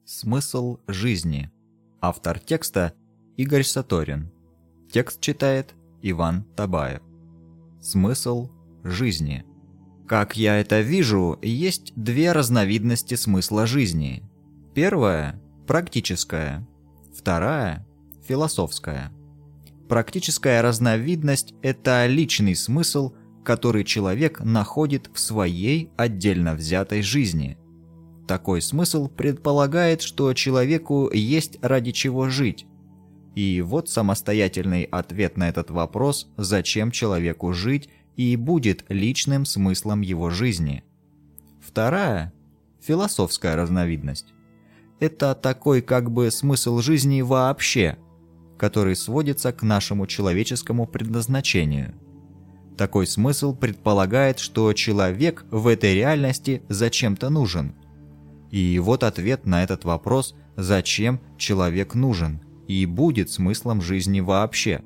Смысл жизни. Автор текста Игорь Саторин. Текст читает Иван Табаев. Смысл жизни. Как я это вижу, есть две разновидности смысла жизни. Первая – практическая, вторая – философская. Практическая разновидность – это личный смысл, который человек находит в своей отдельно взятой жизни. Такой смысл предполагает, что человеку есть ради чего жить. И вот самостоятельный ответ на этот вопрос, зачем человеку жить, и будет личным смыслом его жизни. Вторая – философская разновидность. Это такой как бы смысл жизни вообще, который сводится к нашему человеческому предназначению. Такой смысл предполагает, что человек в этой реальности зачем-то нужен. И вот ответ на этот вопрос, зачем человек нужен, и будет смыслом жизни вообще.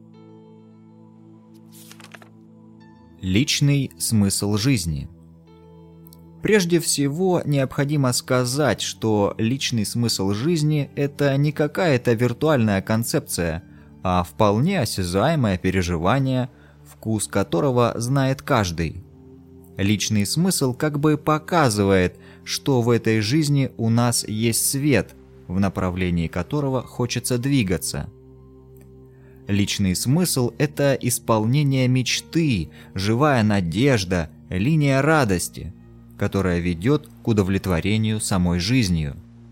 Личный смысл жизни. Прежде всего, необходимо сказать, что личный смысл жизни – это не какая-то виртуальная концепция, а вполне осязаемое переживание, вкус которого знает каждый. Личный смысл как бы показывает, что в этой жизни у нас есть свет, в направлении которого хочется двигаться. Личный смысл – это исполнение мечты, живая надежда, линия радости, которая ведет к удовлетворению самой жизнью.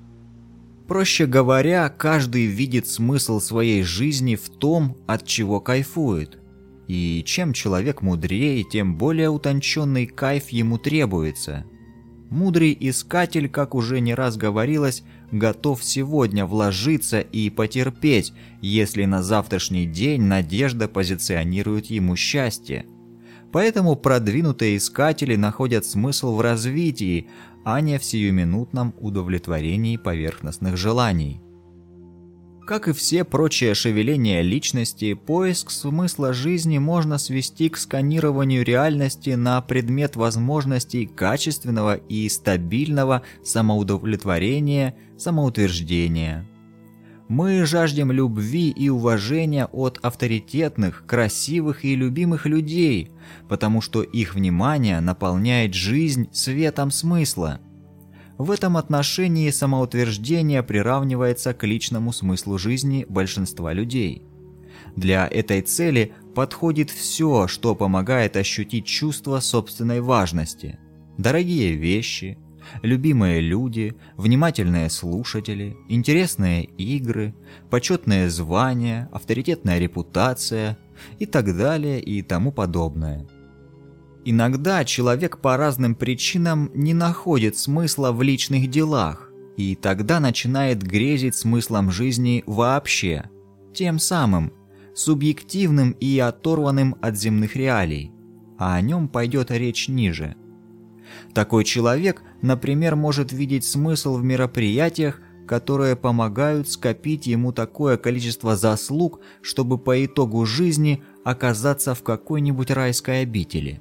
Проще говоря, каждый видит смысл своей жизни в том, от чего кайфует. И чем человек мудрее, тем более утонченный кайф ему требуется. Мудрый искатель, как уже не раз говорилось, готов сегодня вложиться и потерпеть, если на завтрашний день надежда позиционирует ему счастье. Поэтому продвинутые искатели находят смысл в развитии, а не в сиюминутном удовлетворении поверхностных желаний. Как и все прочие шевеления личности, поиск смысла жизни можно свести к сканированию реальности на предмет возможностей качественного и стабильного самоудовлетворения, самоутверждения. Мы жаждем любви и уважения от авторитетных, красивых и любимых людей, потому что их внимание наполняет жизнь светом смысла. В этом отношении самоутверждение приравнивается к личному смыслу жизни большинства людей. Для этой цели подходит все, что помогает ощутить чувство собственной важности. Дорогие вещи, любимые люди, внимательные слушатели, интересные игры, почетные звания, авторитетная репутация и так далее и тому подобное. Иногда человек по разным причинам не находит смысла в личных делах, и тогда начинает грезить смыслом жизни вообще, тем самым, субъективным и оторванным от земных реалий, а о нем пойдет речь ниже. Такой человек, например, может видеть смысл в мероприятиях, которые помогают скопить ему такое количество заслуг, чтобы по итогу жизни оказаться в какой-нибудь райской обители.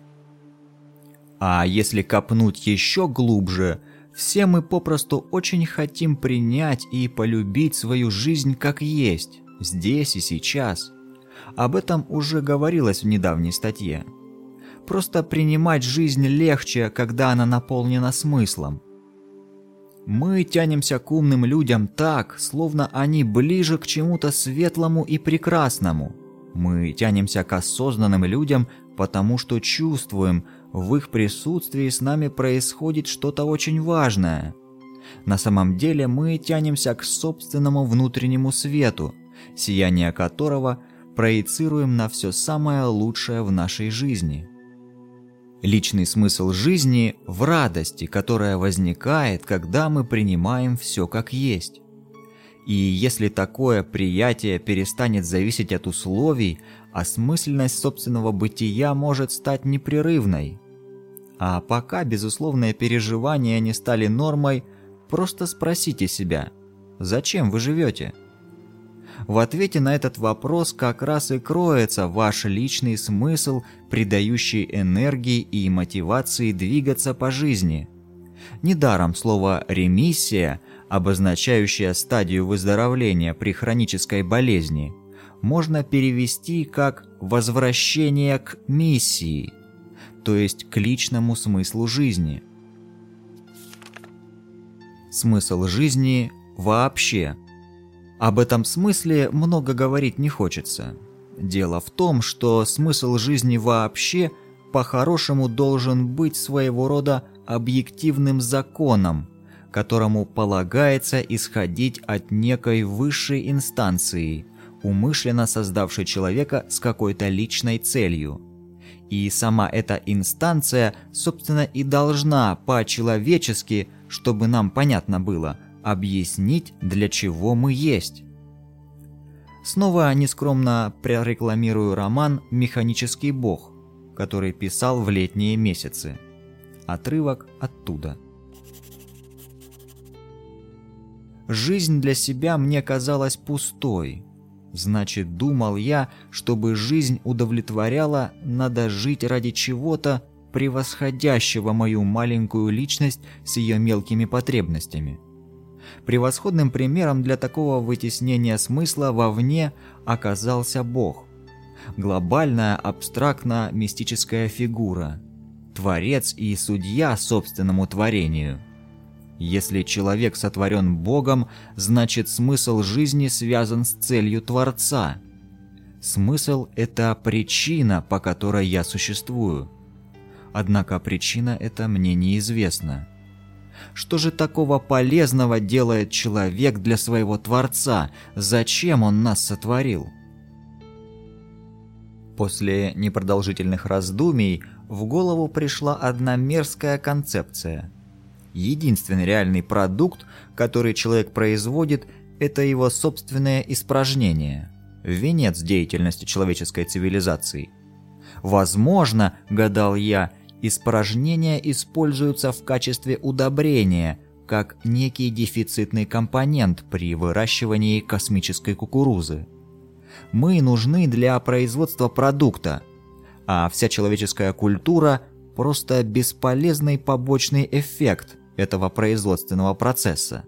А если копнуть еще глубже, все мы попросту очень хотим принять и полюбить свою жизнь как есть, здесь и сейчас. Об этом уже говорилось в недавней статье. Просто принимать жизнь легче, когда она наполнена смыслом. Мы тянемся к умным людям так, словно они ближе к чему-то светлому и прекрасному. Мы тянемся к осознанным людям, потому что чувствуем, в их присутствии с нами происходит что-то очень важное. На самом деле мы тянемся к собственному внутреннему свету, сияние которого проецируем на все самое лучшее в нашей жизни. Личный смысл жизни в радости, которая возникает, когда мы принимаем все как есть. И если такое приятие перестанет зависеть от условий, осмысленность собственного бытия может стать непрерывной. А пока безусловные переживания не стали нормой, просто спросите себя, зачем вы живете? В ответе на этот вопрос как раз и кроется ваш личный смысл, придающий энергии и мотивации двигаться по жизни. Недаром слово «ремиссия» обозначающее стадию выздоровления при хронической болезни, можно перевести как «возвращение к миссии», то есть к личному смыслу жизни. Смысл жизни вообще. Об этом смысле много говорить не хочется. Дело в том, что смысл жизни вообще по-хорошему должен быть своего рода объективным законом, которому полагается исходить от некой высшей инстанции, умышленно создавшей человека с какой-то личной целью. И сама эта инстанция, собственно, и должна по-человечески, чтобы нам понятно было, объяснить, для чего мы есть. Снова нескромно прорекламирую роман «Механический бог», который писал в летние месяцы. Отрывок оттуда. Жизнь для себя мне казалась пустой. Значит, думал я, чтобы жизнь удовлетворяла, надо жить ради чего-то, превосходящего мою маленькую личность с ее мелкими потребностями. Превосходным примером для такого вытеснения смысла вовне оказался Бог. Глобальная абстрактно-мистическая фигура. Творец и судья собственному творению. Если человек сотворен Богом, значит смысл жизни связан с целью Творца. Смысл – это причина, по которой я существую. Однако причина эта мне неизвестна. Что же такого полезного делает человек для своего Творца? Зачем он нас сотворил? После непродолжительных раздумий в голову пришла одна мерзкая концепция. Единственный реальный продукт, который человек производит, это его собственное испражнение, венец деятельности человеческой цивилизации. Возможно, гадал я, испражнения используются в качестве удобрения, как некий дефицитный компонент при выращивании космической кукурузы. Мы нужны для производства продукта, а вся человеческая культура – просто бесполезный побочный эффект этого производственного процесса.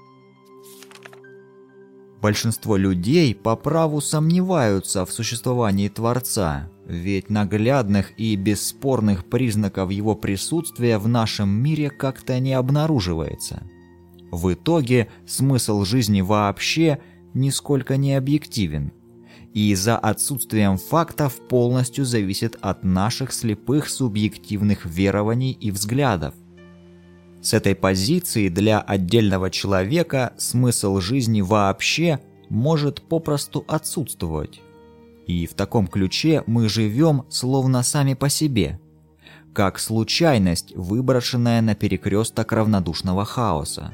Большинство людей по праву сомневаются в существовании Творца, ведь наглядных и бесспорных признаков его присутствия в нашем мире как-то не обнаруживается. В итоге смысл жизни вообще нисколько не объективен, и за отсутствием фактов полностью зависит от наших слепых субъективных верований и взглядов. С этой позиции для отдельного человека смысл жизни вообще может попросту отсутствовать. И в таком ключе мы живем словно сами по себе, как случайность, выброшенная на перекресток равнодушного хаоса.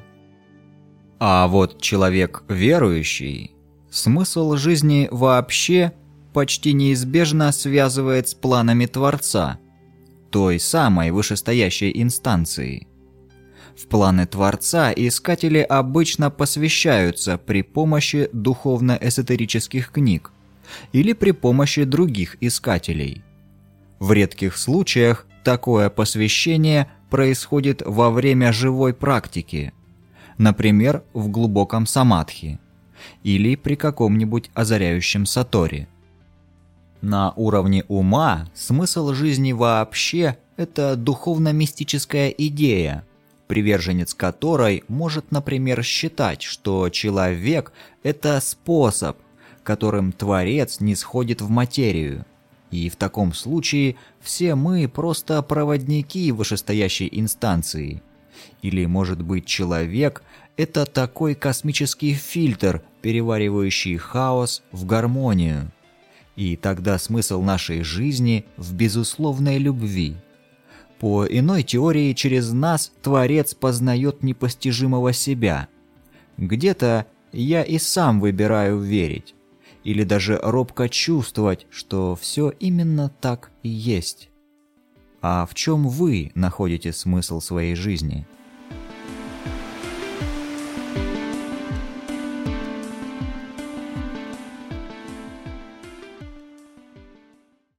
А вот человек верующий, смысл жизни вообще почти неизбежно связывает с планами Творца, той самой вышестоящей инстанции. В планы Творца искатели обычно посвящаются при помощи духовно-эзотерических книг или при помощи других искателей. В редких случаях такое посвящение происходит во время живой практики, например, в глубоком самадхи или при каком-нибудь озаряющем сатори. На уровне ума смысл жизни вообще – это духовно-мистическая идея, приверженец которой может, например, считать, что человек – это способ, которым Творец нисходит в материю. И в таком случае все мы просто проводники вышестоящей инстанции. Или, может быть, человек – это такой космический фильтр, переваривающий хаос в гармонию. И тогда смысл нашей жизни в безусловной любви. По иной теории, через нас Творец познает непостижимого себя. Где-то я и сам выбираю верить, или даже робко чувствовать, что все именно так и есть. А в чем вы находите смысл своей жизни?